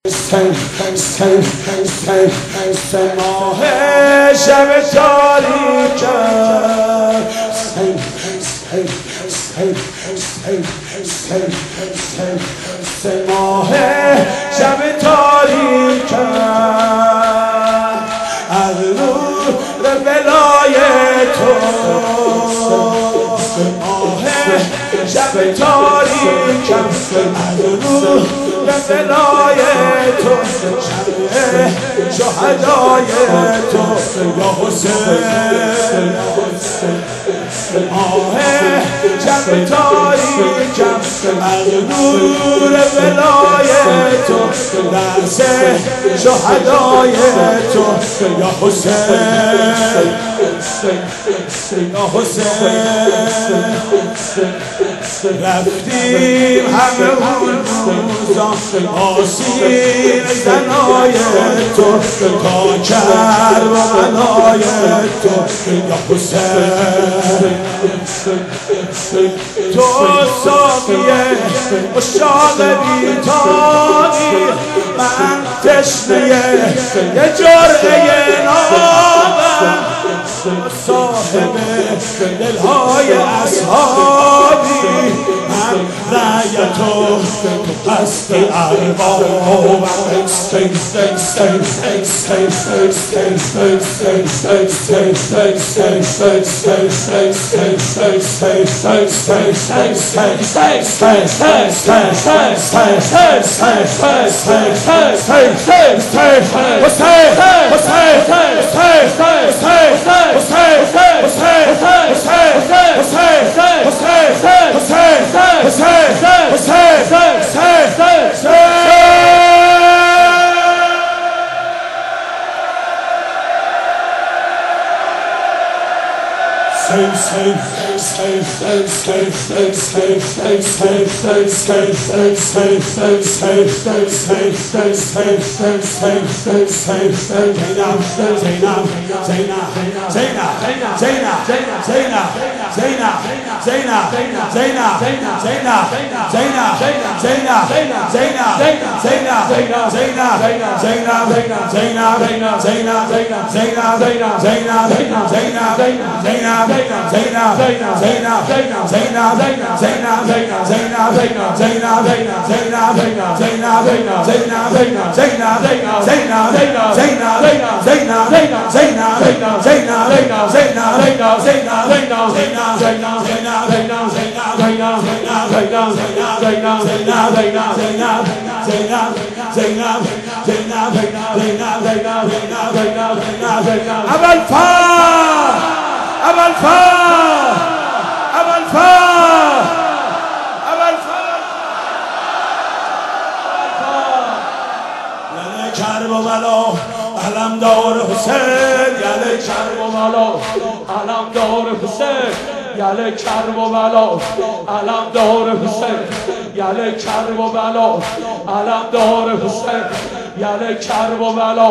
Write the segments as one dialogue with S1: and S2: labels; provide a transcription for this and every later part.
S1: ماه شب تاریک ماه شب تاریک از نور بلای تو ماه شب تاریک از نور بلای تو شب شهدای تو یا حسین ماه شب تاریکم از نور بلای تو درس شهدای تو یا حسین یا حسین رفتیم همه اون روزا آسیر زنای تو تا کربلای تو یا حسین تو ساقیه اشاق بیتانی من تشنه یه جرعه نابم صاحب دلهای اصحابی من رأیتو تو قصد ارباب علمدار حسین یله کرب و بلا علمدار حسین یله کرب و بلا علمدار حسین یله کرب و بلا علمدار حسین یله کرب و بلا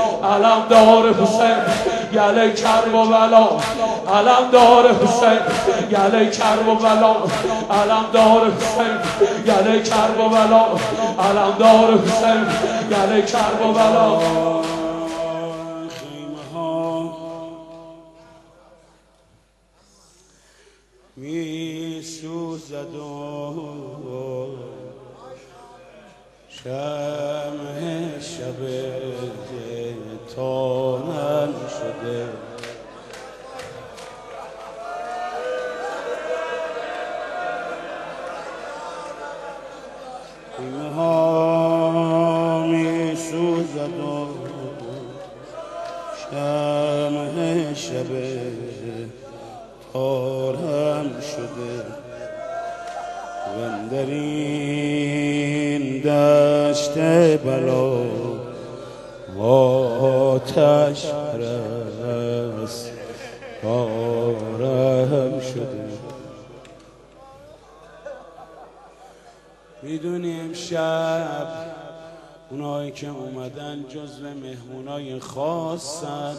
S1: علمدار حسین یله کرب و بلا علمدار حسین یله کرب و بلا علمدار حسین یله کرب و بلا علمدار حسین یله کرب و بلا می سوزد و شمع شب تانم شده خیمه ها می سوزد و شمع شب تارم شده و در این دشت بلا آتش پرست کارم شده میدونی امشب اونایی که اومدن جزو مهمونای خاصن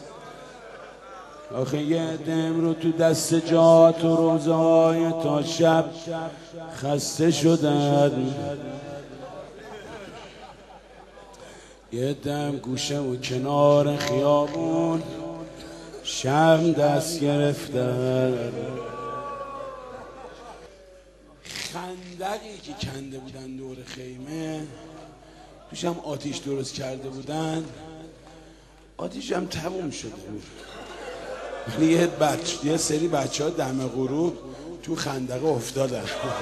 S1: آخه یه عده رو تو دست جات و روزهای تا شب خسته شدن
S2: یه دم گوشه و کنار خیابون شم دست گرفتن، خندقی که کنده بودن دور خیمه توش هم آتیش درست کرده بودن، آتیش هم تموم شده بود. ولی یه سری بچه ها دم غروب تو خندقه افتادن.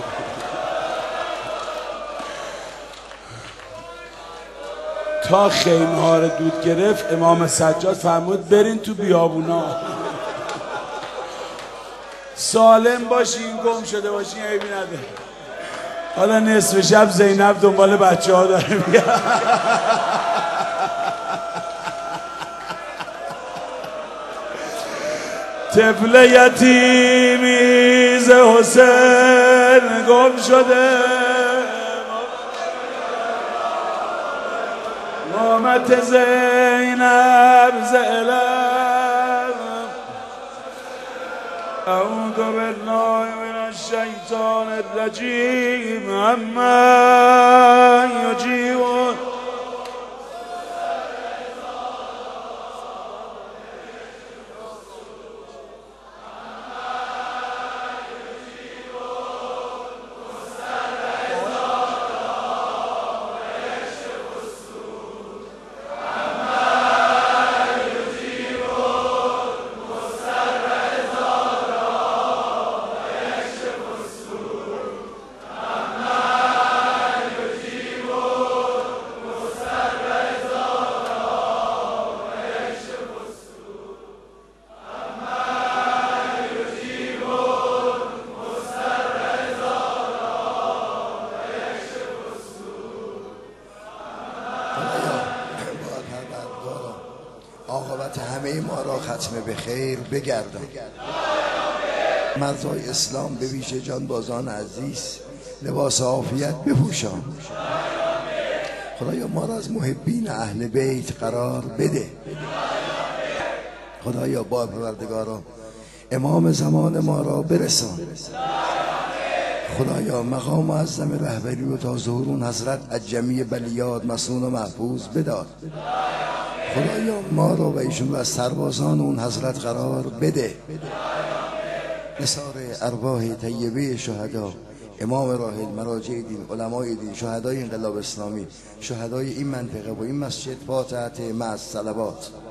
S2: تا خیمه ها رو دود گرفت امام سجاد فرمود برین تو بیابونا، سالم باشین گم شده باشین عیبی نداره. حالا نصف شب زینب دنبال بچه ها داره میاد. طفل یتیمی ز حسین گم شده، مامت زینب ز علم، اعوذ بالله من الشیطان الرجیم، عما یجیبون.
S3: عاقبت همه ما را ختم به خیر بگردان. مردای اسلام به ویژه جانبازان عزیز لباس عافیت بپوشان. خدایا ما را از محبین اهل بیت قرار بده. خدایا با پروردگارا امام زمان ما را برسان. خدایا مقام معظم رهبری و تا ظهور حضرت از جمیع بلیات مسنون و محفوظ بدار. خدایا ما را و ایشون و از سربازان اون حضرت قرار بده. نثار ارواح طیبه شهدا، امام راحل، مراجع دین، علمای دین، شهدای انقلاب اسلامی، شهدای این منطقه و این مسجد، فاتحه مع الصلوات.